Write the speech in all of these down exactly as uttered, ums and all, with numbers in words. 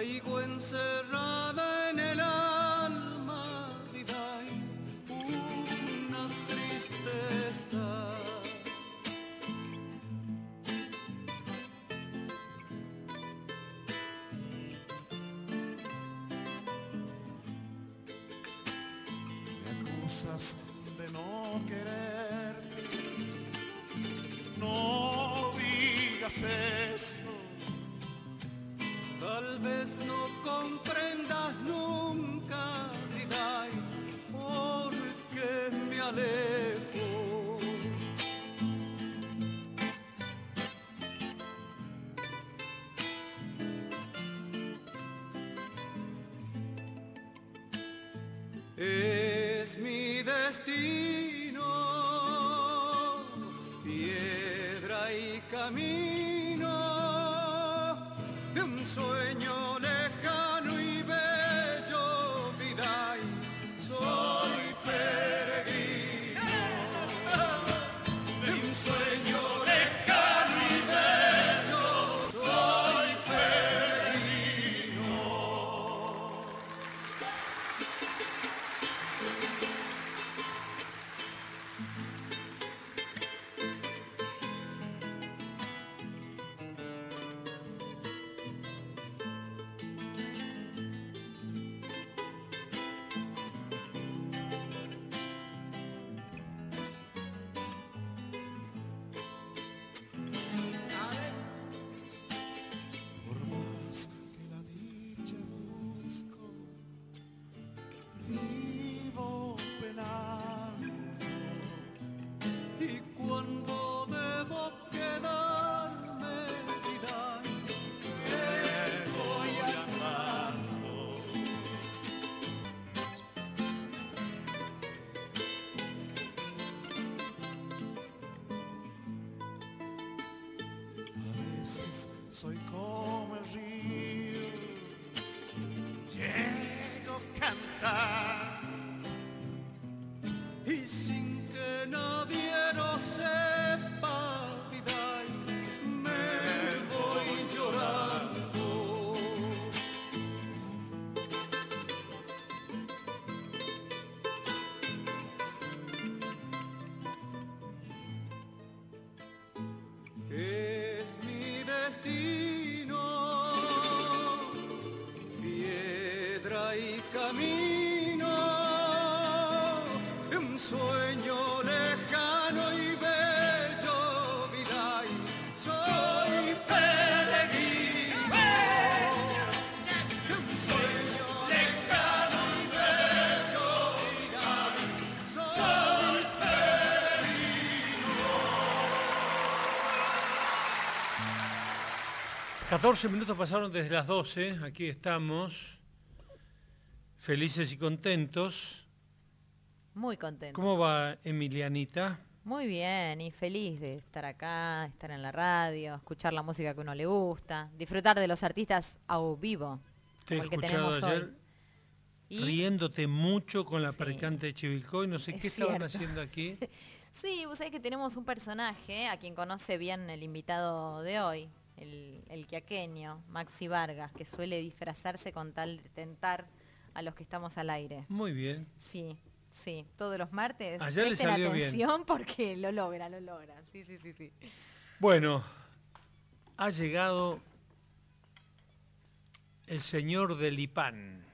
traigo encerrada en el alma, vida, una tristeza. Me acusas de no quererte, no digas eso. Tal vez no comprendas nunca, vida, porque me alejo. Es mi destino, piedra y camino de un sueño lejano y bello, vida, y soy peregrino de un sueño lejano y bello, soy peregrino. Por más que la dicha busco, vivo penando. Y cuando debo quedarme, vida, Me voy andando. A veces soy como el río, llego a cantar. y sin que nadie lo sepa, vida, me voy llorando. Es mi destino, piedra y camino de un sueño lejano y bello, vida, y soy peregrino de un sueño lejano y bello, vida, y soy catorce minutos pasaron desde las doce, aquí estamos, felices y contentos. Muy contento. ¿Cómo va Emilianita? Muy bien y feliz de estar acá, estar en la radio, escuchar la música que a uno le gusta, disfrutar de los artistas a vivo, Te he como el que escuchado tenemos ayer hoy. ¿Y? riéndote mucho con la Sí. Percante de Chivilcoy, no sé Es qué estaban cierto. haciendo aquí. Sí, vos sabés que tenemos un personaje a quien conoce bien el invitado de hoy, el, el quiaqueño, Maxi Vargas, que suele disfrazarse con tal de tentar a los que estamos al aire. Muy bien. Sí, sí, todos los martes. Ayer le Presten salió bien. atención porque lo logra, lo logra. Sí, sí, sí, sí. Bueno, ha llegado el señor del Ipán,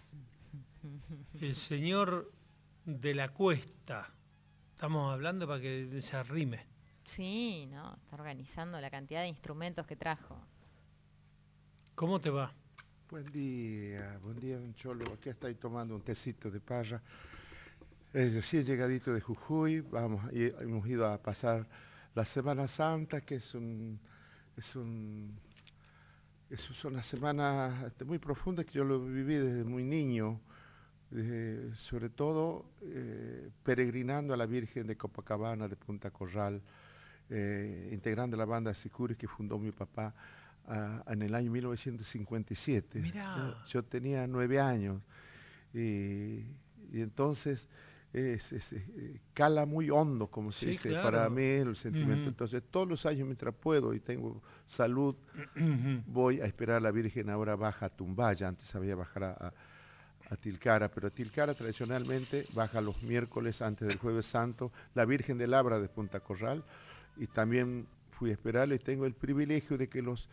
el señor de la Cuesta. Estamos hablando para que se arrime. Sí, no, está organizando la cantidad de instrumentos que trajo. ¿Cómo te va? Buen día, buen día, don Cholo. Aquí estoy tomando un tecito de parra. Eh, recién llegadito de Jujuy, vamos, y hemos ido a pasar la Semana Santa, que es un, es un, es una semana este, muy profunda que yo lo viví desde muy niño, desde, sobre todo eh, peregrinando a la Virgen de Copacabana de Punta Corral, eh, integrando la banda Sicuri que fundó mi papá a, en el año mil novecientos cincuenta y siete. Yo, yo tenía nueve años y, y entonces es, es, es, cala muy hondo, como se Sí, dice, claro. para mí el sentimiento. Ujú. Entonces, todos los años, mientras puedo y tengo salud, Ujú. voy a esperar a la Virgen. Ahora baja a Tumbaya, antes había bajar a, a, a Tilcara, pero Tilcara tradicionalmente baja los miércoles antes del Jueves Santo, la Virgen de Labra de Punta Corral, y también fui a esperarla y tengo el privilegio de que los,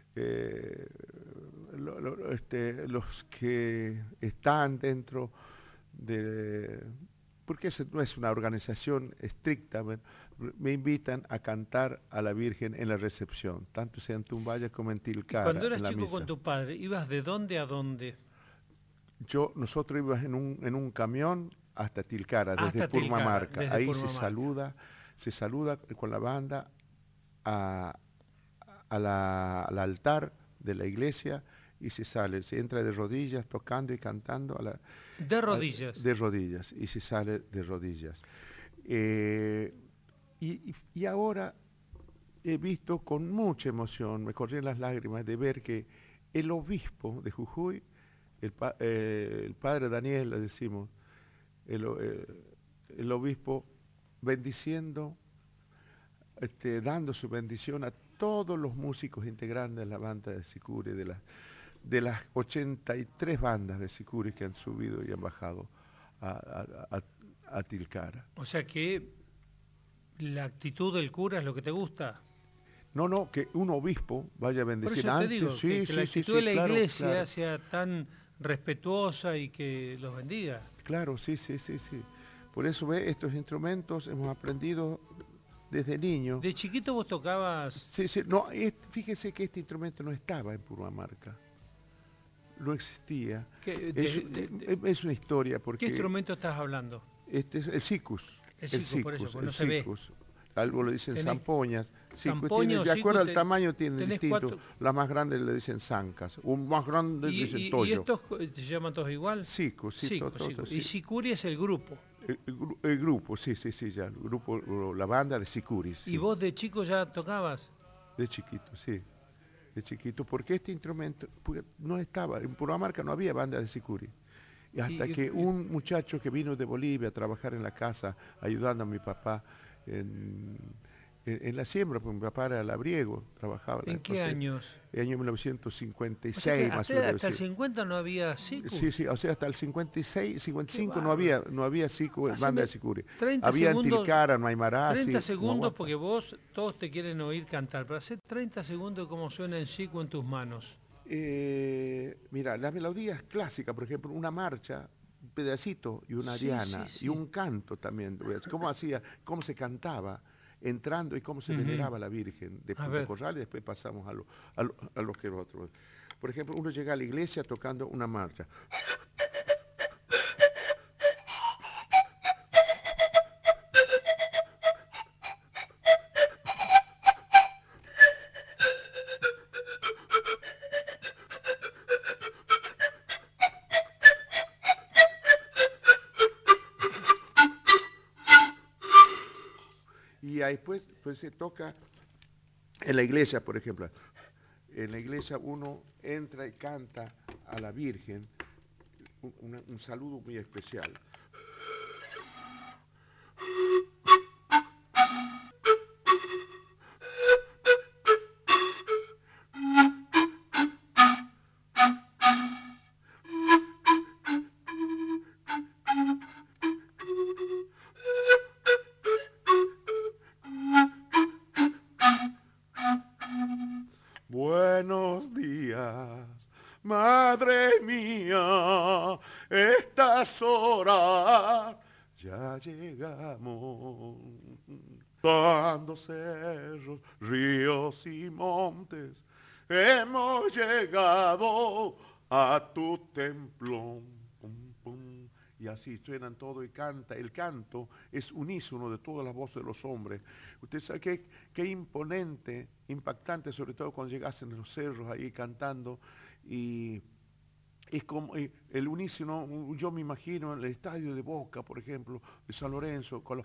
eh, lo, lo, este, los que están dentro de... porque es, no es una organización estricta, me, me invitan a cantar a la Virgen en la recepción, tanto sea en Tumbaya como en Tilcara. Cuando eras en la chico misa. con tu padre, ¿ibas de dónde a dónde? Yo, nosotros íbamos en un, en un camión hasta Tilcara, desde Hasta Tilcara, Purmamarca. desde Ahí Purmamarca. se saluda, se saluda con la banda a, a la, al altar de la iglesia y se sale, se entra de rodillas tocando y cantando a la, De rodillas. a, de rodillas y se sale de rodillas. Eh, y, y, y ahora he visto con mucha emoción, me corrían las lágrimas de ver que el obispo de Jujuy, el, pa, eh, el padre Daniel, le decimos, el, eh, el obispo bendiciendo, este, dando su bendición a todos los músicos integrantes de la banda de Sicuri, de, la, de las ochenta y tres bandas de Sicuri que han subido y han bajado a, a, a, a Tilcara. O sea que la actitud del cura es lo que te gusta. No, no, que un obispo vaya a bendecir Por eso te antes. digo, sí, que, que sí, la sí, actitud sí, de la claro, iglesia claro. sea tan respetuosa y que los bendiga. Claro, sí, sí, sí, sí. Por eso ve, estos instrumentos hemos aprendido desde niño. De chiquito vos tocabas... Sí, sí, no, es, fíjese que este instrumento no estaba en Purmamarca. No existía. ¿Qué, de, Es, de, de, es, es una historia porque... ¿Qué instrumento estás hablando? Este es el sicus. El sicu, por eso, porque el no se ve. sicus. Algo le dicen Tenés- zampoñas. Sicu zampoña tiene, o de sicu acuerdo al te- tamaño tiene tenés distinto. cuatro- Las más grandes le dicen zancas. Un más grande ¿Y, dicen y- y toyo. estos se llaman todos igual? Sicu, sí, Sicu, todo, todo, sicu. sí. Y Sicuri es el grupo. El, el gru- el grupo, sí, sí, sí, ya. El grupo, la banda de Sicuris. Sí. ¿Y vos de chico ya tocabas? De chiquito, sí. De chiquito, porque este instrumento porque no estaba, en Purmamarca no había banda de Sicuri. Y hasta Y- que y- un muchacho que vino de Bolivia a trabajar en la casa, ayudando a mi papá en, en, en la siembra, porque mi papá era labriego, trabajaba. ¿En la qué cosecha. años? En el año mil novecientos cincuenta y O sea seis, que más o hasta, menos. hasta el sí. cincuenta no había sicu. Sí, sí, o sea, hasta el cincuenta y seis, cincuenta y cinco Qué no había, no había Sicu, Haceme banda de Sicuri. treinta Había en segundos- Tilcara, en Maimará, treinta sí, segundos Huahuaca. porque vos todos te quieren oír cantar, pero hace treinta segundos de cómo suena el sicu en tus manos. Eh, mira, la melodía es clásica, por ejemplo, una marcha, un pedacito y una Sí, diana, sí, sí. y un canto también. ¿Cómo hacía, cómo se cantaba entrando y cómo se Ujú. veneraba la Virgen de A Punta ver. Corral y después pasamos a, lo, a, lo, a los que otros. Por ejemplo, uno llega a la iglesia tocando una marcha. Y ahí después pues, se toca en la iglesia, por ejemplo. En la iglesia uno entra y canta a la Virgen un, una- un saludo muy especial. Buenos días, madre mía, estas horas ya llegamos. Dando cerros, ríos y montes, hemos llegado a tu templo. Pum, pum. Y así suenan todo y canta. El canto es unísono de todas las voces de los hombres. Usted sabe qué, qué imponente, impactante, sobre todo cuando llegasen los cerros ahí cantando. Y es como y el unísono, yo me imagino en el estadio de Boca, por ejemplo, de San Lorenzo, con los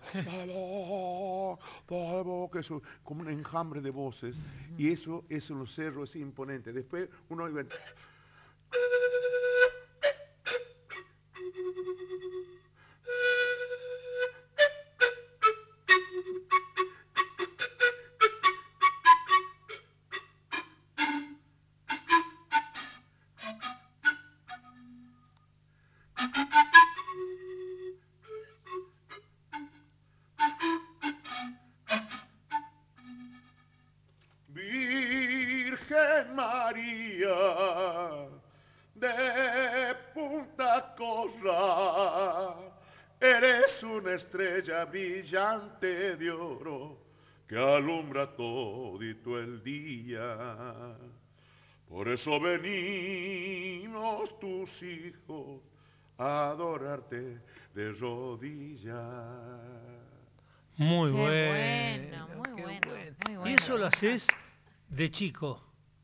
eso, como un enjambre de voces. Y eso, eso en los cerros es imponente. Después uno iba... Virgen María de Punta Corral, eres una estrella brillante de oro que alumbra todito el día. Por eso venimos tus hijos a adorarte de rodillas. Muy Qué bueno, bueno, muy qué bueno, muy Y bueno. eso lo haces de chico.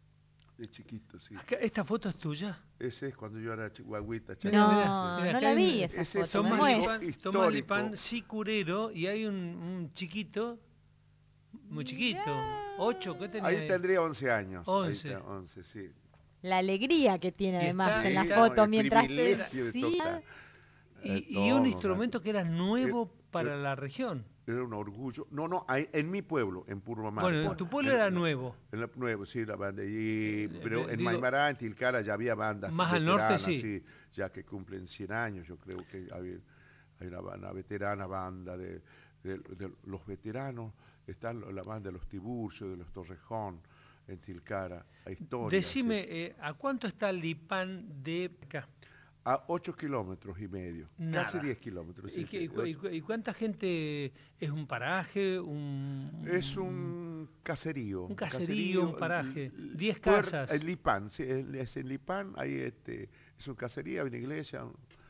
De chiquito, sí. Acá, ¿esta foto es tuya? Ese es cuando yo era chihuahuita. Mirá, No, mirá, mirá, no acá la hay vi un- esa ese foto, es me un Tomás muero. Lipán, histórico. Tomás Lipán, sí curero, y hay un, un chiquito, muy chiquito, ocho, ¿qué tenía? Ahí tendría once años. Ahí once. está, once, sí. La alegría que tiene Y además está- en la está- foto el mientras privilegio de decía- tocar. Y, Eh, y no, un no, instrumento que era nuevo Eh, para eh, la región. Era un orgullo. No, no, ahí- en mi pueblo, en Purmamarca. Bueno, en tu pueblo En- era nuevo. En la, nuevo, sí, la banda. Y, Eh, pero eh, en digo, Maimará, en Tilcara ya había bandas más al norte, veteranas, sí. ya que cumplen cien años, yo creo que hay, hay una, una veterana banda de, de- de los veteranos. Está la banda de los Tiburcios, de los Torrejón, en Tilcara. Hay historias. Decime, es- eh, ¿a cuánto está Lipán de acá? a ocho kilómetros y medio, Nada. casi diez kilómetros. ¿Y, sí, qué- y sí, cu- y cu- y cuánta gente es un paraje? Un, Es un caserío. Un caserío, un paraje, l- diez puer- casas. El Lipán, sí, el- es en Lipán, ahí este, es un caserío, hay una iglesia.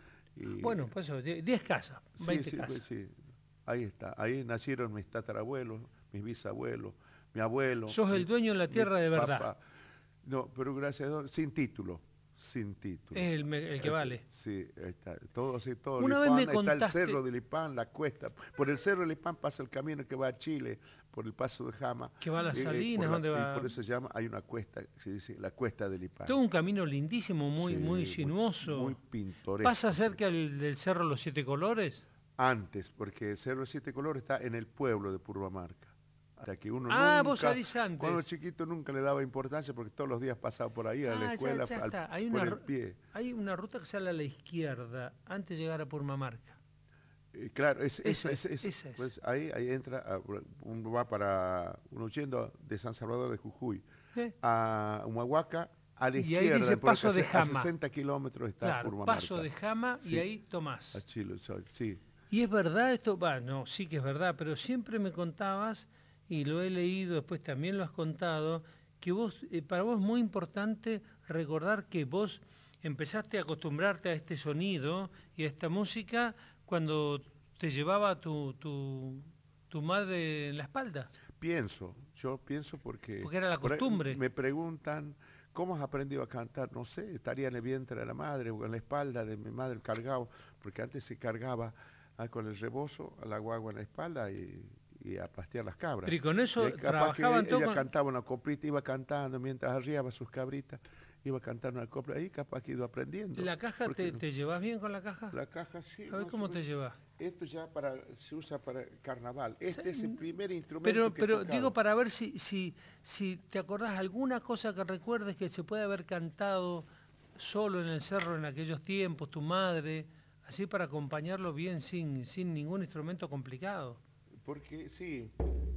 y- Bueno, pues eso, die- diez casas, sí, veinte sí, casas. pues sí, ahí está. Ahí nacieron mis tatarabuelos, mis bisabuelos, mi abuelo. Sos el mi- dueño de la mi tierra de verdad. papá. No, pero gracias a Dios, sin título, sin título. Es el, me- el que vale. Sí, ahí está. Todo, sí, todo. Una vez Lipán, me está el contaste- cerro de Lipán, la cuesta. Por el cerro de Lipán pasa el camino que va a Chile, por el paso de Jama. Que va a las Eh, eh, Salinas, por la- ¿dónde y va? por eso se llama, hay una cuesta, se dice la cuesta de Lipán. Todo un camino lindísimo, muy, Sí, muy sinuoso. Muy pintoresco. ¿Pasa cerca del, del Cerro Los Siete Colores? Antes, porque el Cerro de Siete Colores está en el pueblo de Purmamarca. Hasta que uno Ah, nunca, vos salís antes. Cuando chiquito nunca le daba importancia porque todos los días pasaba por ahí a Ah, la ya- escuela ya al- está. Hay por una, el ru- pie. hay una ruta que sale a la izquierda, antes de llegar a Purmamarca. Eh, claro, es, es- Esa es- es, es- esa es. pues ahí, ahí entra, a- uno va para, uno yendo de San Salvador de Jujuy ¿Eh? a Humahuaca, a la Y ahí izquierda, dice por Paso acá de a Jama. sesenta kilómetros está Claro, Purmamarca. paso de Jama y Sí. ahí tomás. A Chile, so- sí. Y es verdad esto, va, no, sí que es verdad, pero siempre me contabas, y lo he leído, después también lo has contado, que vos, eh, para vos es muy importante recordar que vos empezaste a acostumbrarte a este sonido y a esta música cuando te llevaba tu, tu, tu madre en la espalda. Pienso, yo pienso porque... Porque era la por ahí costumbre. Me preguntan, ¿cómo has aprendido a cantar? No sé, estaría en el vientre de la madre o en la espalda de mi madre cargado, porque antes se cargaba ah, con el rebozo a la guagua en la espalda y, y a pastear las cabras. Pero y con eso Y capaz que trabajaban todo ella con- cantaba una coplita, iba cantando mientras arriaba sus cabritas, iba cantando una copla, ahí capaz que iba aprendiendo. ¿La caja Porque te, te llevas bien con la caja? La caja sí. A ver más cómo o te menos. llevas. Esto ya para, se usa para el carnaval. Este Sí, es el primer instrumento Pero, que he pero tocado. digo para ver si, si, si te acordás alguna cosa que recuerdes que se puede haber cantado solo en el cerro en aquellos tiempos, tu madre, así para acompañarlo bien sin, sin ningún instrumento complicado. Porque sí,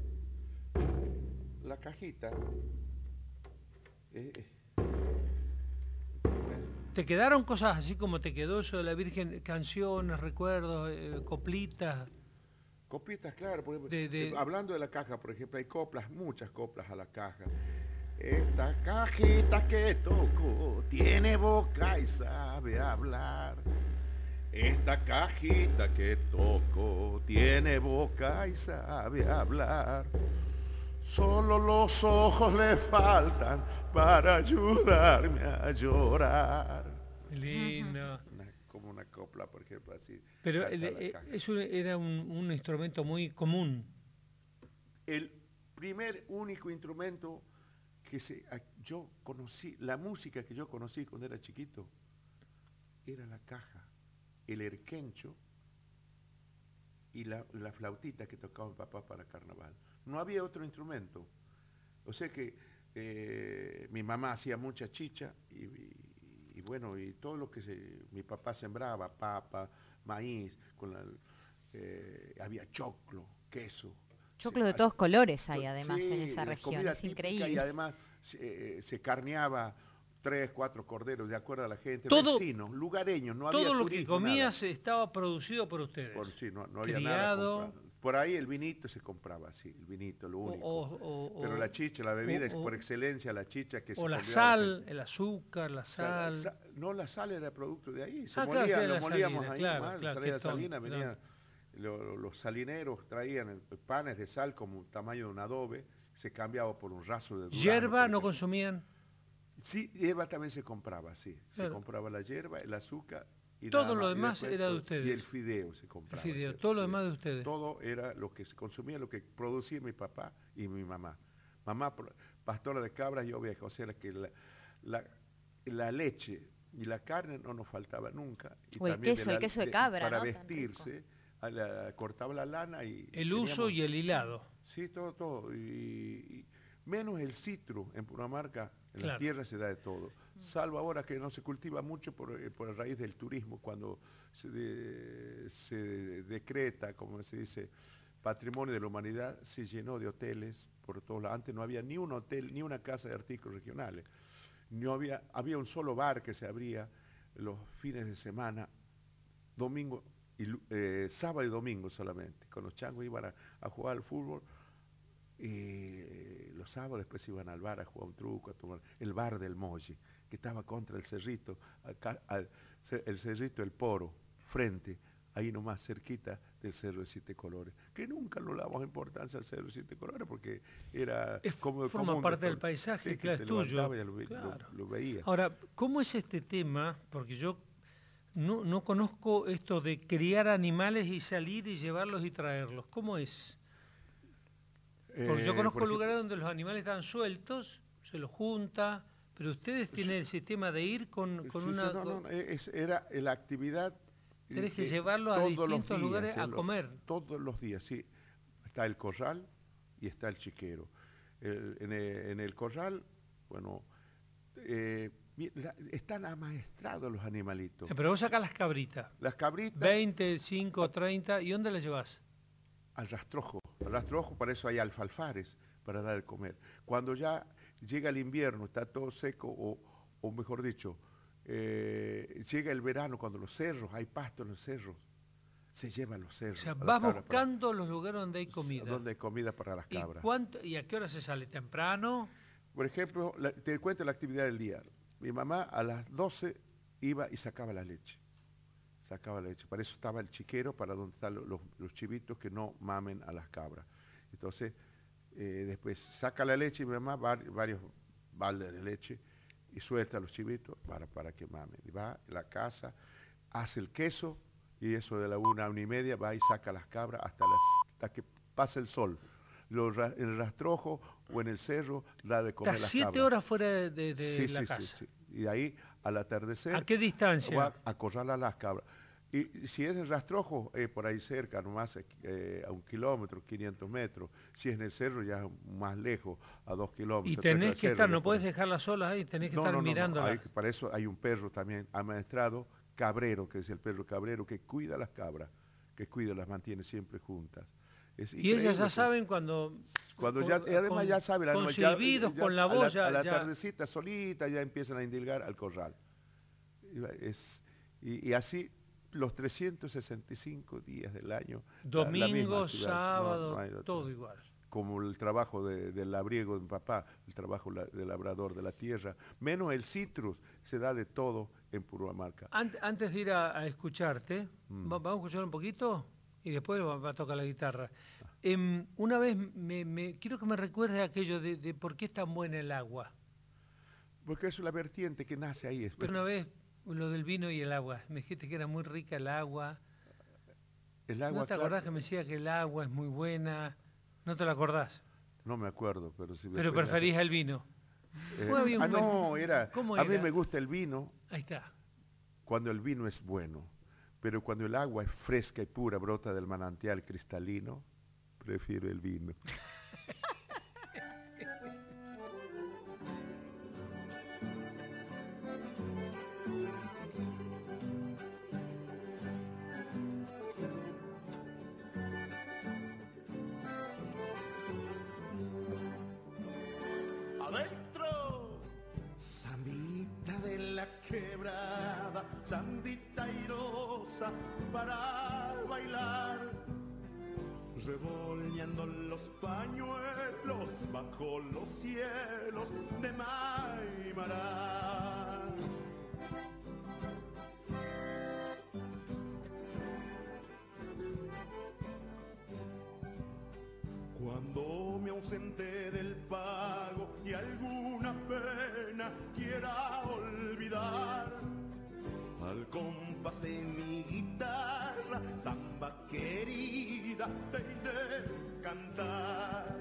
la cajita. eh, eh, ¿Te quedaron cosas así como te quedó eso de la Virgen, canciones, recuerdos, eh, coplitas? copitas, claro. Por ejemplo, De- de- eh, hablando de la caja, por ejemplo, hay coplas, muchas coplas a la caja. Esta cajita que toco tiene boca y sabe hablar. Esta cajita que toco tiene boca y sabe hablar. Solo los ojos le faltan para ayudarme a llorar. Lindo. Una- como una copla, por ejemplo, así. Pero canta el- la eh, caja. eso era un, un instrumento muy común. El primer único instrumento que se, a- yo conocí, la música que yo conocí cuando era chiquito, era la caja, el erquencho y la, la flautita que tocaba mi papá para carnaval. No había otro instrumento. O sea que eh, mi mamá hacía mucha chicha y, y- y bueno, y todo lo que se, mi papá sembraba, papa, maíz, con la, eh, había choclo, queso. Choclo Sí, de todos colores hay to- además sí, en esa la región, comida es típica. increíble. Y además se, eh, se carneaba tres, cuatro corderos, de acuerdo a la gente, todo, vecinos, lugareños, no había todo lo turismo, que comías nada. Estaba producido por ustedes. Por sí, no, no había Criado, nada comprado. Por ahí el vinito se compraba, sí, el vinito, lo único. O, o, Pero o, la chicha, la bebida o, es por excelencia la chicha que se O la comía sal, el azúcar, la sal. O sea, la, no, la sal era producto de ahí. Se ah, molía, claro, lo molíamos salina, ahí claro, nomás, claro, salía la ton, salina, claro. venían lo, los salineros, traían panes de sal como un tamaño de un adobe, se cambiaba por un raso de durazno. ¿Hierba no consumían? Sí, hierba también se compraba, sí. Claro. Se compraba la hierba, el azúcar. Y todo lo más. demás era de ustedes. Y el fideo se compraba. El fideo, ¿sí? todo lo demás de ustedes. Todo era lo que se consumía, lo que producía mi papá y mi mamá. Mamá, pastora de cabras y ovejas, o sea, que la, la, la leche y la carne no nos faltaba nunca. Y o el también queso, la, el queso de cabra, para ¿no? vestirse, a la, cortaba la lana y... El uso y el hilado. Sí, todo, todo. Y, y menos el citro en Purmamarca, en claro. la tierra se da de todo. Salvo ahora que no se cultiva mucho por, por la raíz del turismo, cuando se, de, se decreta, como se dice, patrimonio de la humanidad, se llenó de hoteles por todos lados. Antes no había ni un hotel, ni una casa de artículos regionales. No había, había un solo bar que se abría los fines de semana, domingo, y, eh, sábado y domingo solamente. Con los changos iban a, a jugar al fútbol. Y los sábados después iban al bar a jugar un truco, a tomar el bar del Molle, que estaba contra el cerrito, acá, al, el cerrito del Poro, frente, ahí nomás cerquita del Cerro de Siete Colores, que nunca le damos importancia al Cerro de Siete Colores porque era es, como forma parte del paisaje, sí, claro, que es te tuyo. Y lo, claro. lo, lo veía. Ahora, ¿cómo es este tema? Porque yo no, no conozco esto de criar animales y salir y llevarlos y traerlos. ¿Cómo es? Porque yo conozco eh, por lugares donde los animales están sueltos, se los junta, pero ustedes tienen el sistema de ir con, con sí, una... sí, no, no, es, era la actividad... Tenés que llevarlos a distintos lugares a comer. Todos los días, sí. Está el corral y está el chiquero. El, en, el, en el corral, bueno, eh, están amaestrados los animalitos. Pero vos sacás las cabritas. Las cabritas... veinte, cinco, treinta, ¿y dónde las llevas? Al rastrojo. Al rastrojo, para eso hay alfalfares para dar de comer. Cuando ya llega el invierno, está todo seco, o, o mejor dicho, eh, llega el verano, cuando los cerros, hay pasto en los cerros, se llevan los cerros. O sea, vas buscando para, los lugares donde hay comida. Donde hay comida para las cabras. ¿Y, cuánto, ¿Y a qué hora se sale? ¿Temprano? Por ejemplo, la, te cuento la actividad del día. Mi mamá a las doce iba y sacaba la leche. Sacaba la leche. Para eso estaba el chiquero, para donde están los, los, los chivitos que no mamen a las cabras. Entonces, eh, después saca la leche y mi mamá var, varios baldes de leche y suelta a los chivitos para, para que mamen. Y va a la casa, hace el queso y eso de la una a una y media va y saca las cabras hasta, las, hasta que pasa el sol. Los, en el rastrojo o en el cerro da de comer las cabras. siete horas fuera de, de, de sí, la sí, casa. Sí, sí. Y de ahí al atardecer... ¿A qué distancia? Va a acorralar las cabras. Y si es en el rastrojo, eh, por ahí cerca, nomás eh, a un kilómetro, quinientos metros. Si es en el cerro, ya más lejos, a dos kilómetros. Y tenés que cerro, estar, no después. puedes dejarlas solas ahí, tenés que no, estar no, no, mirando. no. Hay, para eso hay un perro también amaestrado, cabrero, que es el perro cabrero, que cuida las cabras, que cuida, las mantiene siempre juntas. Es y ellas ya saben cuando... Cuando con, ya, además con, ya saben, con ya, silbidos, ya, con la voz, a la, a la ya, tardecita solita ya empiezan a indilgar al corral. Es, y, y así los trescientos sesenta y cinco días del año. Domingo, la, la sábado, no, no todo igual. Como el trabajo de, del labriego de mi papá, el trabajo la, del labrador de la tierra, menos el citrus, se da de todo en Purmamarca. Antes, antes de ir a, a escucharte, Mm. vamos a escuchar un poquito y después va, va a tocar la guitarra. Eh, una vez me, me, quiero que me recuerde aquello de, de por qué es tan buena el agua. Porque es la vertiente que nace ahí. Es Pero una vez, lo del vino y el agua, me dijiste que era muy rica el agua. El agua, ¿No te claro, acordás que me decía que el agua es muy buena? ¿No te la acordás? No me acuerdo, pero sí. Pero preferís el vino. Eh, ¿Cómo había un ah, buen- no, era, ¿Cómo a mí era? me gusta el vino Ahí está. cuando el vino es bueno, pero cuando el agua es fresca y pura, brota del manantial cristalino, prefiero el vino. Adentro guitarra, zambita airosa para bailar, revolviendo los pañuelos bajo los cielos de Maimará. Cuando me ausente del pago y alguna pena quiera olvidar, al compás de mi guitarra, samba querida, te he de cantar.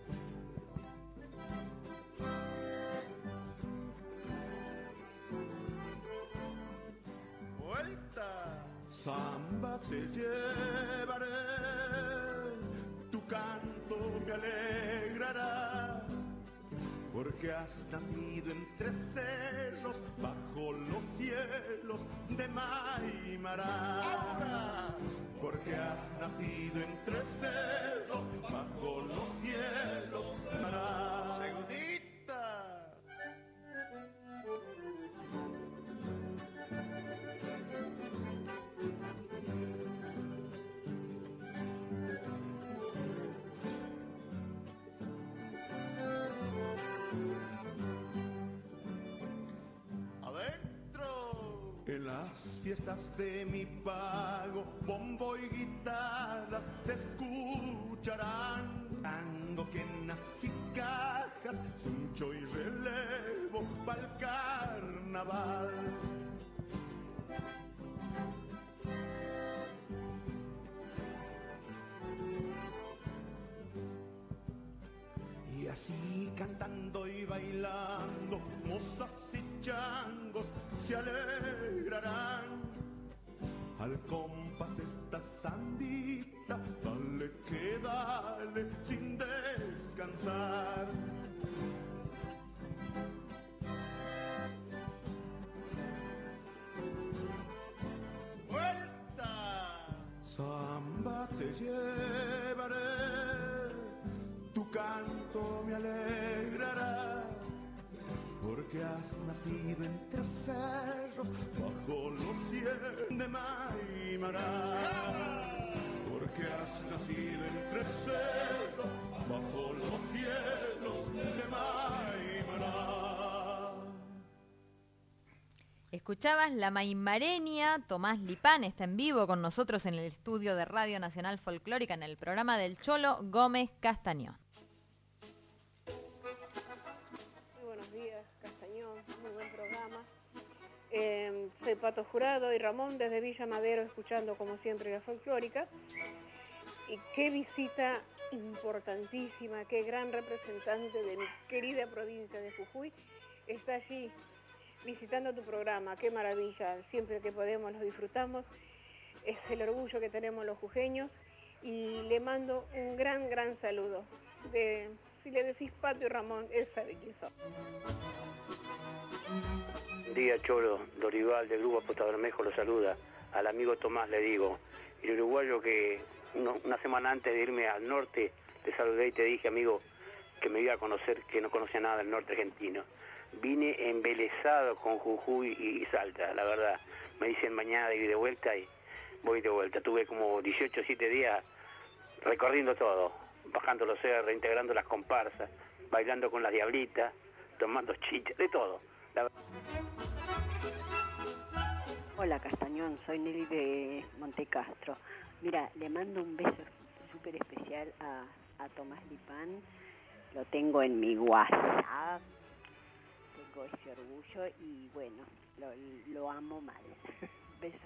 Vuelta, samba te llevaré, tu canto me alegrará, porque has nacido entre cerros, bajo los cielos de Maimará. Porque has nacido entre cerros, bajo los cielos de Maimará. Segundita. En las fiestas de mi pago, bombo y guitarras se escucharán. Tango, quenas y cajas, suncho y relevo pa'l carnaval. Y así cantando y bailando, mozas y changos se alegrarán al compás de esta zambita, dale que dale sin descansar. ¡Vuelta! Samba te llevaré, tu canto me alegrará, porque has nacido entre cerros, bajo los cielos de Maimará. Porque has nacido entre cerros, bajo los cielos de Maimará. Escuchabas La Maimareña. Tomás Lipán está en vivo con nosotros en el estudio de Radio Nacional Folclórica en el programa del Cholo Gómez Castañón. Eh, soy Pato Jurado y Ramón desde Villa Madero, escuchando como siempre la folclórica. Y qué visita importantísima, qué gran representante de mi querida provincia de Jujuy está allí visitando tu programa. Qué maravilla, siempre que podemos los disfrutamos, es el orgullo que tenemos los jujeños y le mando un gran, gran saludo. De, si le decís Pato y Ramón, él sabe quién son. Buen día, Cholo. Dorival del Grupo Aposta Bermejo lo saluda. Al amigo Tomás le digo, el uruguayo que uno, una semana antes de irme al norte te saludé y te dije, amigo, que me iba a conocer, que no conocía nada del norte argentino. Vine embelesado con Jujuy y Salta, la verdad. Me dicen mañana de ir de vuelta y voy de vuelta. Tuve como dieciocho, siete días recorriendo todo, bajando los cerros, reintegrando las comparsas, bailando con las diablitas, tomando chicha, de todo. La... Hola Castañón, soy Nelly de Montecastro. Mira, le mando un beso súper especial a, a Tomás Lipán. Lo tengo en mi WhatsApp. Tengo ese orgullo y bueno, lo, lo amo mal. Besos.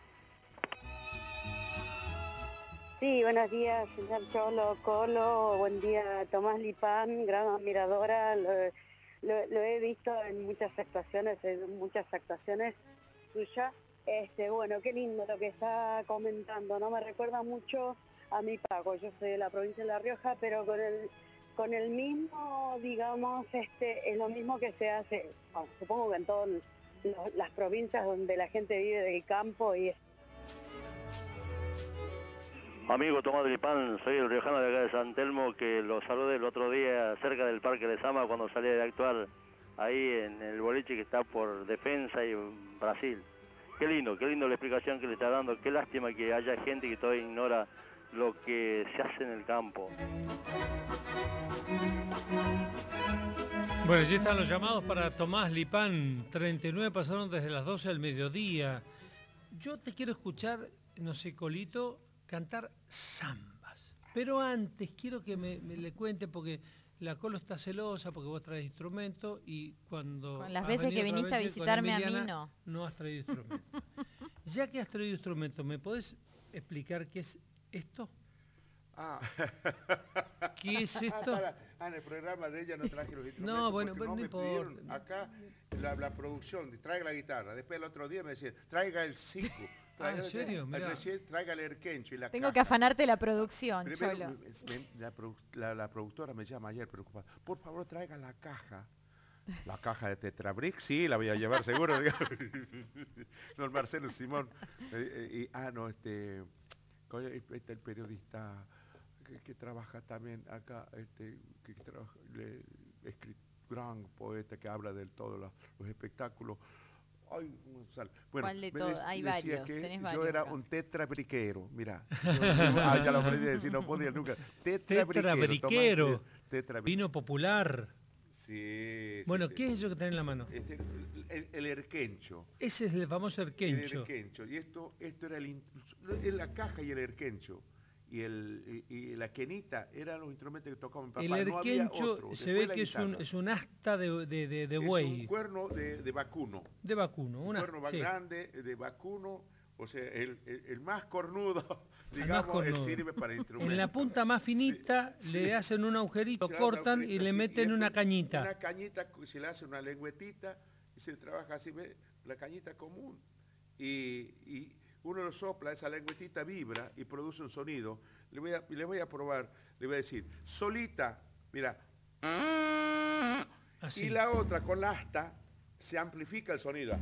Sí, buenos días, señor Cholo, Colo, buen día Tomás Lipán, gran admiradora, lo, lo, lo he visto en muchas actuaciones, en muchas actuaciones suyas. Este, bueno, qué lindo lo que está comentando, ¿no? Me recuerda mucho a mi pago, yo soy de la provincia de La Rioja, pero con el con el mismo, digamos, este, es lo mismo que se hace, bueno, supongo que en todas las provincias donde la gente vive del campo y... Amigo Tomás Lipán, soy el riojano de acá de San Telmo, que lo saludé el otro día cerca del Parque de Sama cuando salí de actuar ahí en el boliche que está por Defensa y Brasil. qué lindo, qué lindo la explicación que le está dando. Qué lástima que haya gente que todavía ignora lo que se hace en el campo. Bueno, ya están los llamados para Tomás Lipán. treinta y nueve pasaron desde las doce del mediodía. Yo te quiero escuchar, no sé, Colito, cantar zambas. Pero antes quiero que me, me le cuente, porque la Colo está celosa, porque vos traes instrumento y cuando... Con las veces que viniste a visitarme a mí, no. No has traído instrumento. Ya que has traído instrumento, ¿me podés explicar qué es esto? Ah. ¿Qué es esto? Ah, ah, en el programa de ella no traje los instrumentos. No, bueno, bueno, no me importa. pidieron acá la, la producción, traiga la guitarra. Después el otro día me decían, traiga el siku. Ah, ¿en serio? Mirá. Recién, traiga el erquencho y la Tengo caja. que afanarte la producción, Primero, Cholo. me, la, produ la, la productora me llama ayer preocupada. Por favor, traiga la caja. La caja de Tetrabric, sí, la voy a llevar seguro. Don Marcelo Simón. Eh, eh, y, ah, no, este, este el periodista que, que trabaja también acá, este, que, que trabaja, le, escrit, gran poeta que habla de todos los, los espectáculos. Ay, bueno, ¿cuál de todos? Hay varios, que tenés yo varios era acá. Un tetrabriquero, mira. Yo, yo, ah, ya lo aprendí a decir, no podía nunca. Tetrabriquero. Tetrabriquero. Tetrabriquero. Vino popular. Sí, bueno, sí, ¿qué sí. es eso que tenés en la mano? Este, el, el, el erquencho. Ese es el famoso erquencho. El erquencho. Y esto, esto era el, en la caja y el erquencho. Y, el, y, y la quenita eran los instrumentos que tocaba mi papá. El erquencho no se ve que es un, es un asta de, de, de, de buey. Es un cuerno de, de vacuno. De vacuno. Un una, cuerno sí. grande de vacuno. O sea, el, el, el más cornudo, El digamos, más cornudo. sirve para instrumentos. En la punta más finita sí, le sí. hacen un agujerito, Se cortan agujerito, y le sí, meten y una cañita. Una cañita, se le hace una lengüetita y se trabaja así, ¿ve? La cañita común. Y, y uno lo sopla, esa lengüetita vibra y produce un sonido. Le voy a, le voy a probar, le voy a decir, solita, mira. Así. Y la otra, con la asta, se amplifica el sonido.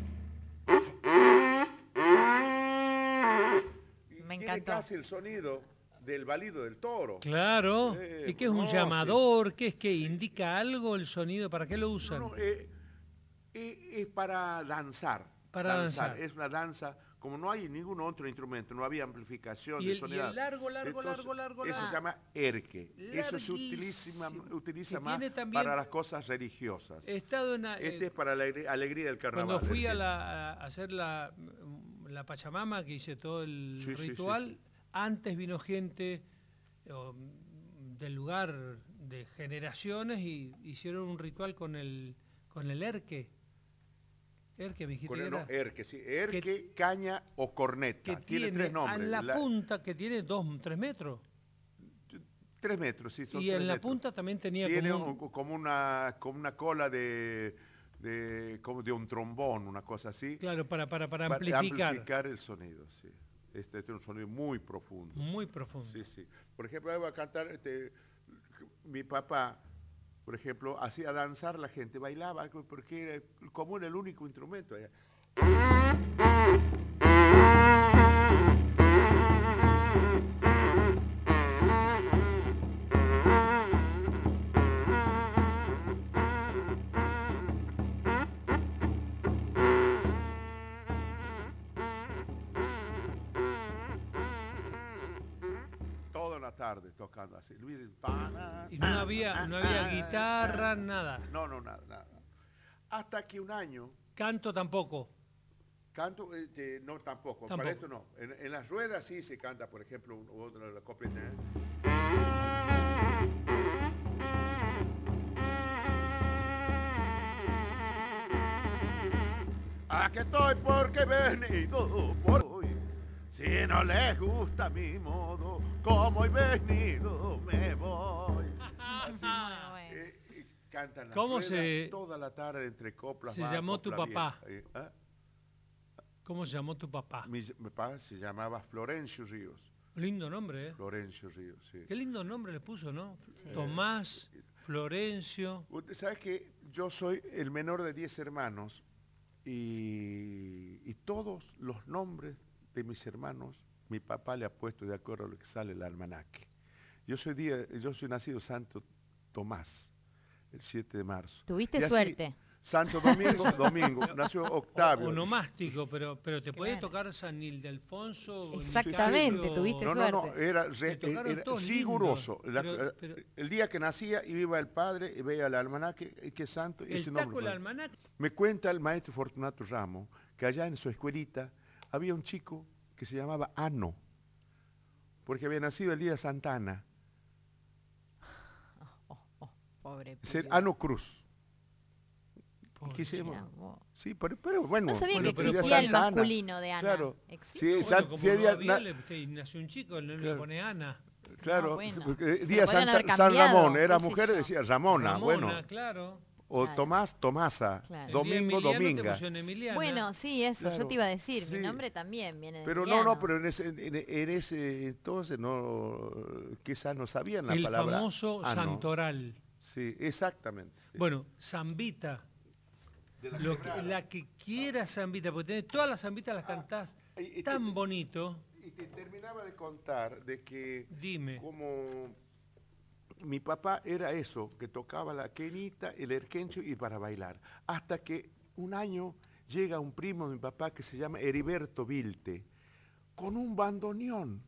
Me Tiene encantó. casi el sonido del balido del toro. Claro. Eh, ¿Y qué es un no, llamador? ¿Qué es que sí. indica algo el sonido? ¿Para qué lo usan? No, no, eh, eh, es para danzar. Para danzar. Es una danza, como no hay ningún otro instrumento, no había amplificación Y de el, y sonido. el largo, largo, Entonces, largo, largo, eso largo. se llama erque. Eso se Larguísimo. utiliza, utiliza Que más tiene también- para las cosas religiosas. He estado en... Este eh, es para la alegría, alegría del carnaval. Cuando fui el a, erque. la, a hacer la, la Pachamama, que hice todo el Sí, sí, ritual, sí, sí. antes vino gente o, del lugar de generaciones y hicieron un ritual con el, con el erque. Erque, me dijiste Con que el, no, era. erque, sí. Erque, Que- caña o corneta. Que tiene, tiene tres nombres. a la, La- punta, que tiene dos, tres metros. Tres metros, sí, son Y tres en la metros. punta también tenía Tiene como un- un- como, una, como una cola de, de, como de un trombón, una cosa así. Claro, para, para, para Para amplificar. amplificar el sonido, sí. Este tiene un sonido muy profundo. Muy profundo. Sí, sí. Por ejemplo, ahí voy a cantar, este, mi papá, por ejemplo, hacía danzar la gente, bailaba, porque era, como era el único instrumento allá. Toda la tarde tocando así. Y no había, no había guitarra, nada. No, no, nada, nada. Hasta que un año, Canto tampoco. canto, este, no tampoco, Tampoco. para esto no. En, en las ruedas sí se canta, por ejemplo, un- otro de la copleta. ¿eh? Aquí estoy porque he venido por hoy. Si no les gusta mi modo, como he venido, me voy. Así, Ah, bueno. eh, eh, cantan las ¿Cómo ruedas se- toda la tarde entre coplas. se más, llamó tu copla papá? vieja. Eh, ¿ah? ¿Cómo se llamó tu papá? Mi, mi papá se llamaba Florencio Ríos. Lindo nombre, ¿eh? Florencio Ríos, sí. Qué lindo nombre le puso, ¿no? Sí. Tomás, Florencio. Usted sabe que yo soy el menor de diez hermanos y, y todos los nombres de mis hermanos mi papá le ha puesto de acuerdo a lo que sale el almanaque. Yo soy, día, yo soy nacido Santo Tomás, el siete de marzo. Tuviste Y así- suerte. Santo Domingo, Domingo, nació Octavio. Onomástico, pero, pero te puede Claro. tocar San Ildefonso. Exactamente, Bonifacio. tuviste No, no, suerte. no, era, re- Te tocaron era todos riguroso. lindos, La- pero- pero- el día que nacía iba el padre y veía el almanaque, y qué santo, y El ese taco, nombre. el fue. almanaque. Me cuenta el maestro Fortunato Ramos que allá en su escuelita había un chico que se llamaba Ano, porque había nacido el día de Santa Ana. Pobre Ser pibe. Ano Cruz. Pobre ¿Y qué se llama? Mirá vos. Sí, pero, pero bueno. No sabía Bueno, que pero existía el Santa Ana. masculino de Ana. Claro. ¿Existe? Sí, Bueno, San- como sí, no día- había, na- le- usted nació un chico, le, le Claro. pone Ana. Claro, Ah, bueno. porque Se el lo día podían Santa- haber San cambiado, Ramón era qué sé mujer, yo. decía Ramona, Ramona, bueno. claro. O Claro. Tomás, Tomasa. Claro. El día Domingo, Emiliano te Dominga. pusieron Emiliana. Bueno, sí, eso, Claro, yo te iba a decir, sí. mi nombre también viene de Pero no, Emiliano. no, pero en ese, en, en ese entonces no, quizás no sabían la el palabra. famoso ano. Santoral. Sí, exactamente. Sí. Bueno, Zambita. Lo que- la que quiera Zambita, porque tenés todas las Zambitas las cantás y- y te- tan te- bonito. Y te terminaba de contar de que Dime. como mi papá era eso, que tocaba la quenita, el erquencho y para bailar. Hasta que un año llega un primo de mi papá que se llama Heriberto Vilte, con un bandoneón.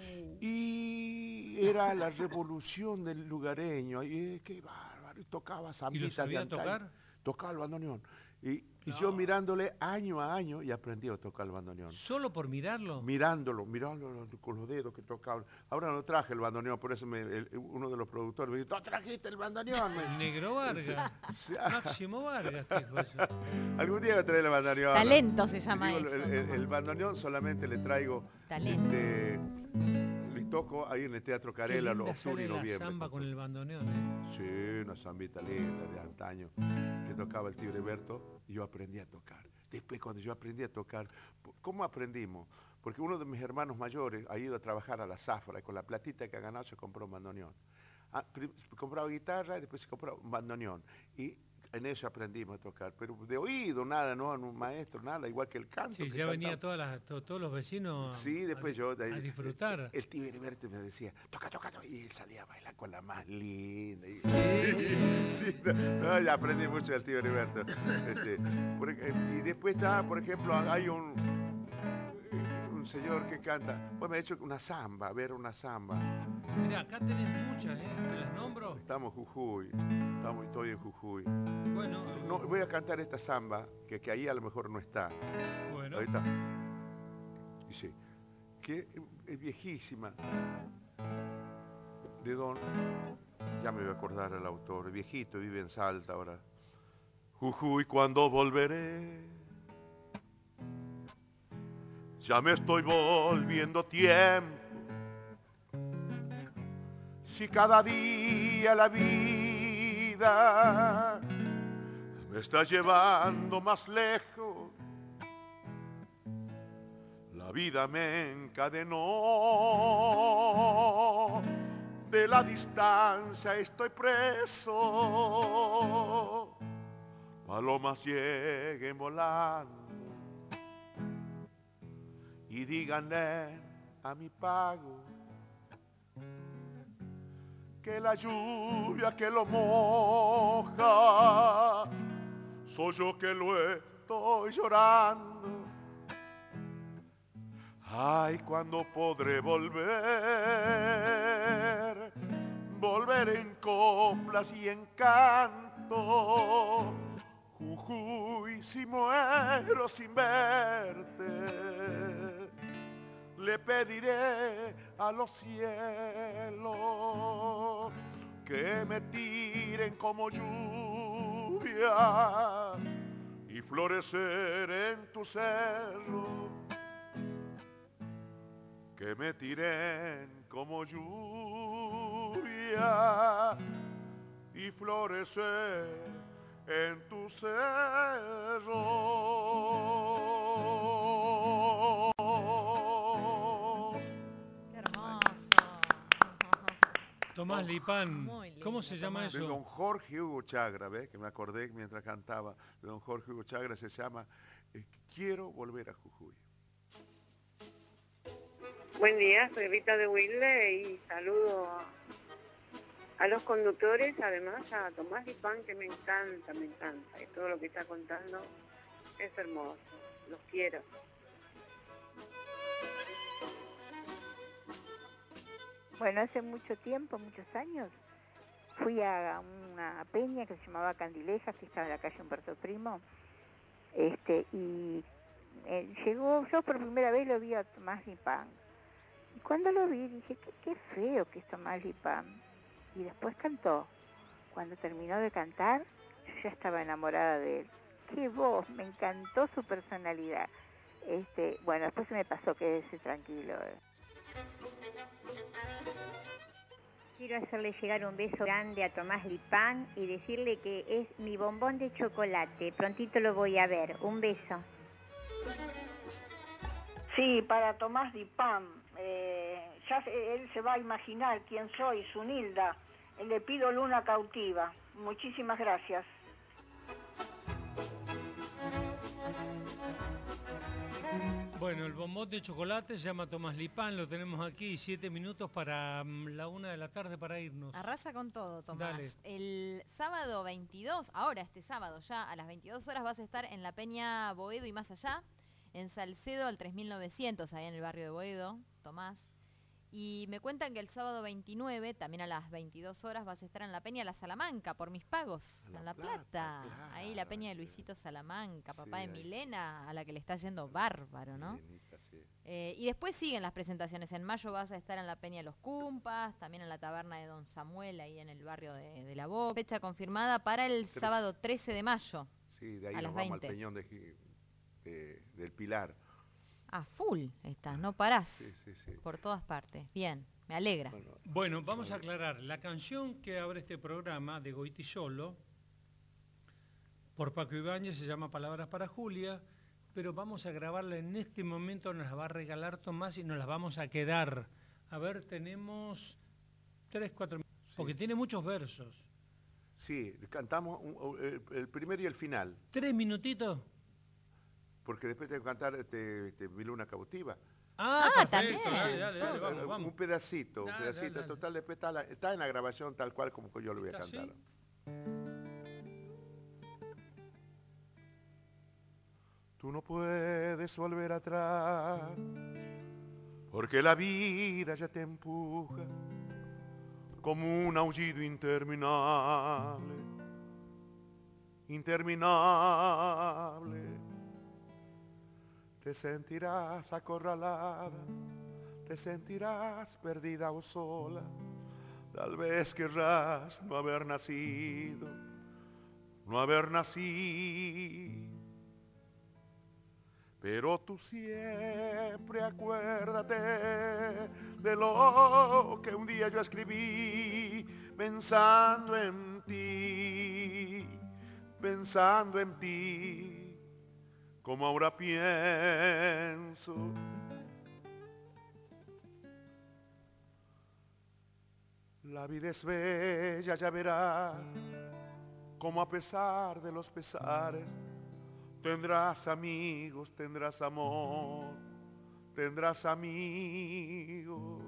Y era la revolución del lugareño. Y eh, qué bárbaro. Y tocaba zambitas de sabía antaño. tocar? Tocaba el bandoneón. Y, y yo mirándole año a año y aprendí a tocar el bandoneón. Solo por mirarlo. Mirándolo, mirándolo con los dedos que tocaba. Ahora no traje el bandoneón, por eso me- el- uno de los productores me dijo, ¿no trajiste el bandoneón? Me- Negro Vargas. Sí. Máximo Vargas, te dijo eso. Algún día voy a traer el bandoneón. Talento se llama Digo, eso. El, el- el bandoneón solamente le traigo, Talento. este, le toco ahí en el Teatro Qué Carela, linda los octubre sale y la noviembre. samba con el bandoneón. ¿eh? Sí, una zambita linda de antaño que tocaba el Tigre Berto y yo aprendí a tocar. Después cuando yo aprendí a tocar, ¿cómo aprendimos? Porque uno de mis hermanos mayores ha ido a trabajar a la Zafra y con la platita que ha ganado se compró un bandoneón. Ah, prim- compraba guitarra y después se compró un bandoneón. Y en eso aprendimos a tocar, pero de oído, nada, no, en un maestro, nada, igual que el canto. Sí, que ya venía cantamos. todas las- to- todos los vecinos Sí, a- después yo... de ahí- a disfrutar. El, el tío Heriberto me decía, toca, toca, toca, y él salía a bailar con la más linda. Y, sí, no, no, ya aprendí mucho del tío Heriberto. Este, por ej- y después está, por ejemplo, hay un, un señor que canta, pues me ha hecho una samba, a ver una samba. Mira, acá tenés muchas, ¿eh? ¿Te las nombro? Estamos en Jujuy, estamos, estoy en Jujuy. Bueno, No, voy a cantar esta samba, que, que ahí a lo mejor no está. bueno. Ahí está. Dice, que es viejísima. De don, ya me voy a acordar el autor, viejito, vive en Salta ahora. Jujuy, ¿cuándo volveré? Ya me estoy volviendo tiempo. Si cada día la vida me está llevando más lejos, la vida me encadenó, de la distancia estoy preso, palomas lleguen volando y díganle a mi pago que la lluvia que lo moja, soy yo que lo estoy llorando. Ay, ¿cuándo podré volver? Volver en coplas y en canto. Jujuy, si muero sin verte, le pediré a los cielos que me tiren como lluvia y florecer en tu cerro. Que me tiren como lluvia y florecer en tu cerro. Qué hermoso. Tomás Lipán, Muy lindo, ¿cómo se llama Tomás. De eso? don Jorge Hugo Chagra, ¿ves? Que me acordé mientras cantaba. De don Jorge Hugo Chagra se llama eh, Quiero volver a Jujuy. Buen día, soy Rita de Wilde y saludo a los conductores, además a Tomás Lipán, que me encanta, me encanta, y todo lo que está contando es hermoso, los quiero. Bueno, hace mucho tiempo, muchos años, fui a una peña que se llamaba Candilejas, que estaba en la calle Humberto Primo, este, y eh, llegó, yo por primera vez lo vi a Tomás Lipán. Y cuando lo vi dije, qué, qué feo que es Tomás Lipán. Y después cantó. Cuando terminó de cantar, yo ya estaba enamorada de él. Qué voz, me encantó su personalidad. Este, bueno, después se me pasó, quédese tranquilo. Quiero hacerle llegar un beso grande a Tomás Lipán y decirle que es mi bombón de chocolate. Prontito lo voy a ver. Un beso. Sí, para Tomás Lipán. Eh, ya se, él se va a imaginar quién soy, Zunilda. Le pido Luna Cautiva. Muchísimas gracias. Bueno, el bombón de chocolate se llama Tomás Lipán, lo tenemos aquí, siete minutos para um, la una de la tarde para irnos. Arrasa con todo, Tomás. Dale. El sábado veintidós, ahora este sábado ya, a las veintidós horas vas a estar en la Peña Boedo y más allá, en Salcedo al tres mil novecientos, ahí en el barrio de Boedo, Tomás. Y me cuentan que el sábado veintinueve, también a las veintidós horas, vas a estar en la Peña La Salamanca, por mis pagos, La en La Plata, Plata. claro, Ahí la Peña de sí. Luisito Salamanca, papá Sí, de ahí. Milena, a la que le está yendo bárbaro, ¿no? Milenita, sí. Eh, y después siguen las presentaciones. En mayo vas a estar en la Peña de los Cumpas, también en la taberna de Don Samuel, ahí en el barrio de, de La Boca. Fecha confirmada para el Tres. sábado trece de mayo. Sí, de ahí A nos las vamos veinte. al Peñón de, Gi- de- del Pilar. A full estás, no parás. Sí, sí, sí. Por todas partes. Bien, me alegra. Bueno, Bueno, vamos a aclarar. La canción que abre este programa de Goitisolo, por Paco Ibáñez, se llama Palabras para Julia, pero vamos a grabarla en este momento, nos la va a regalar Tomás y nos la vamos a quedar. A ver, tenemos tres, cuatro minutos, porque tiene muchos versos. sí, cantamos un- el, el primero y el final, ¿Tres minutitos? porque después tengo que cantar este, este, Mi Luna Cautiva. Ah, Ah, perfecto, también. dale, dale, dale, Eh, vamos, un vamos. pedacito, un Dale, pedacito, dale, dale. total, después está, la- está en la grabación tal cual como yo lo voy a ¿Está así? cantar. Tú no puedes volver atrás, porque la vida ya te empuja como un aullido interminable, interminable. Te sentirás acorralada, te sentirás perdida o sola, tal vez querrás no haber nacido, no haber nacido. Pero tú siempre acuérdate de lo que un día yo escribí, pensando en ti, pensando en ti, como ahora pienso. La vida es bella, ya verás, como a pesar de los pesares, tendrás amigos, tendrás amor, tendrás amigos.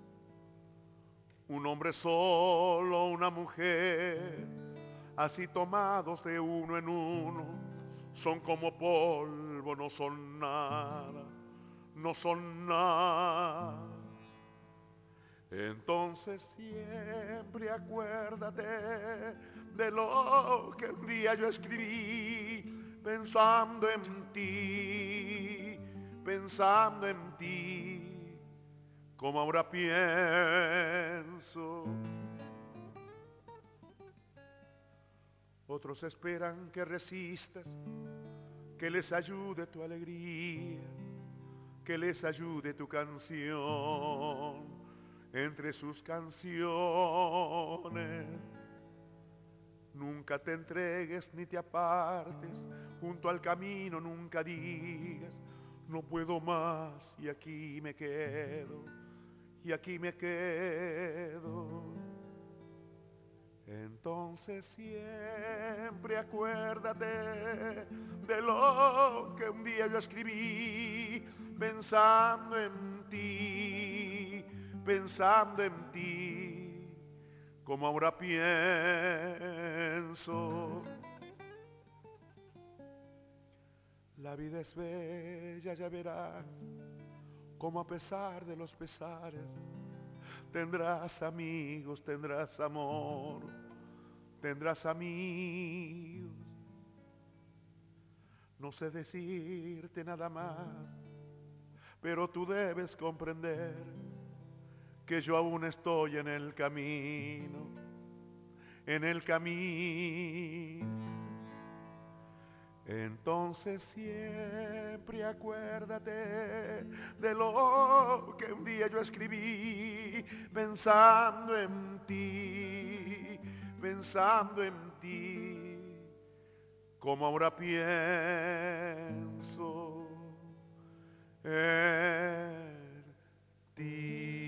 Un hombre solo, una mujer, así tomados de uno en uno, son como polvo, no son nada, no son nada. Entonces siempre acuérdate de lo que un día yo escribí, pensando en ti, pensando en ti, como ahora pienso. Otros esperan que resistas, que les ayude tu alegría, que les ayude tu canción entre sus canciones. Nunca te entregues ni te apartes, junto al camino nunca digas, no puedo más y aquí me quedo, y aquí me quedo. Entonces siempre acuérdate de lo que un día yo escribí, pensando en ti, pensando en ti, como ahora pienso. La vida es bella, ya verás, como a pesar de los pesares, tendrás amigos, tendrás amor, tendrás amigos. No sé decirte nada más, pero tú debes comprender que yo aún estoy en el camino, en el camino. Entonces siempre acuérdate de lo que un día yo escribí, pensando en ti, pensando en ti, como ahora pienso en ti.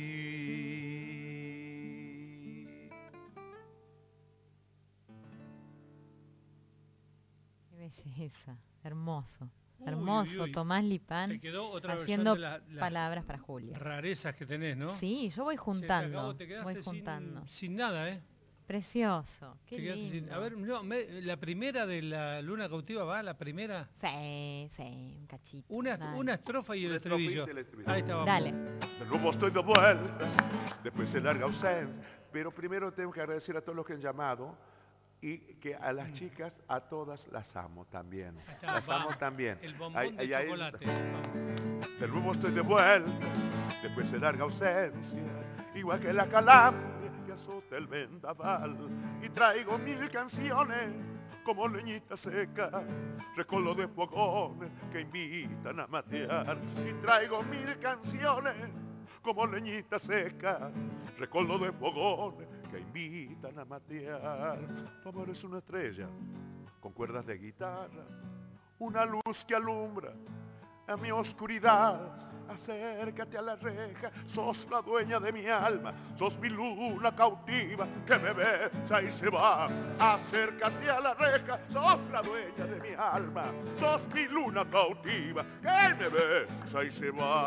Qué belleza, hermoso. Hermoso, Uy, uy, uy. Tomás Lipán Te quedó otra haciendo versión de la- las palabras para Julia. Rarezas que tenés, ¿no? Sí, yo voy Se te juntando, acabó, te quedaste voy sin- juntando. Sin, nada, ¿eh? Precioso, qué Te quedaste sin- lindo. a ver, no, me- la primera de la Luna Cautiva va, la primera. Sí, sí, un cachito. Una, dale. una estrofa y el Una estribillo. estrofita y el estribillo. Ahí está, vamos. Dale. De nuevo estoy de vuelta, después de larga ausencia. Pero primero tengo que agradecer a todos los que han llamado y que a las chicas, a todas las amo también. está, Las va. amo también. El bombón Ahí- de ahí- ahí- chocolate. Vamos. De nuevo estoy de vuelta, después de larga ausencia, igual que la calambre que azota el vendaval. Y traigo mil canciones como leñita seca, recoldo de fogones que invitan a matear. Y traigo mil canciones como leñita seca, recoldo de fogones que invitan a matear. Tu amor es una estrella con cuerdas de guitarra, una luz que alumbra a mi oscuridad. Acércate a la reja, sos la dueña de mi alma, sos mi luna cautiva que me besa y se va. Acércate a la reja, sos la dueña de mi alma, sos mi luna cautiva que me besa y se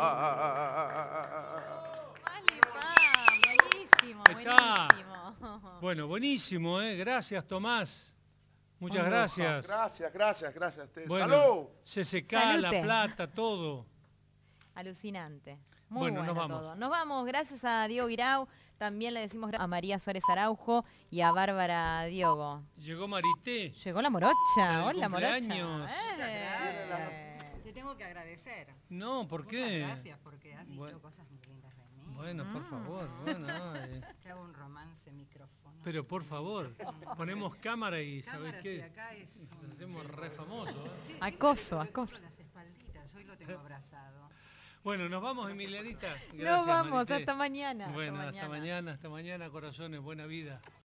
va. Tomás Lipán, buenísimo, Ahí está. buenísimo. Bueno, buenísimo, ¿eh? Gracias, Tomás. Muchas Un gracias. Gracias, gracias, gracias a ustedes. Bueno, ¡Salud! C C K, La Salute. Plata, todo. Alucinante. Muy Bueno, bueno, nos vamos. todo. Nos vamos, gracias a Diego Guirao. También le decimos gracias a María Suárez Araujo y a Bárbara Diogo. Llegó Marité. Llegó la morocha. La del Hola, morocha. cumpleaños. Eh. Te tengo que agradecer. No, ¿por qué? Muchas gracias porque has dicho Bueno. cosas muy lindas de mí. Bueno, por Mm. favor. Bueno, no, eh. Te hago un romance micrófono. Pero por favor, ponemos cámara y ¿sabés Cámaras, qué? y acá es Nos un- hacemos re famosos. ¿eh? Sí, sí, Acoso, pero le acoso. cubro las espalditas, hoy lo tengo abrazado. Bueno, nos vamos, Emilianita. Gracias, Nos vamos, Marité. hasta mañana. hasta Bueno, hasta mañana. mañana, hasta mañana, corazones, buena vida.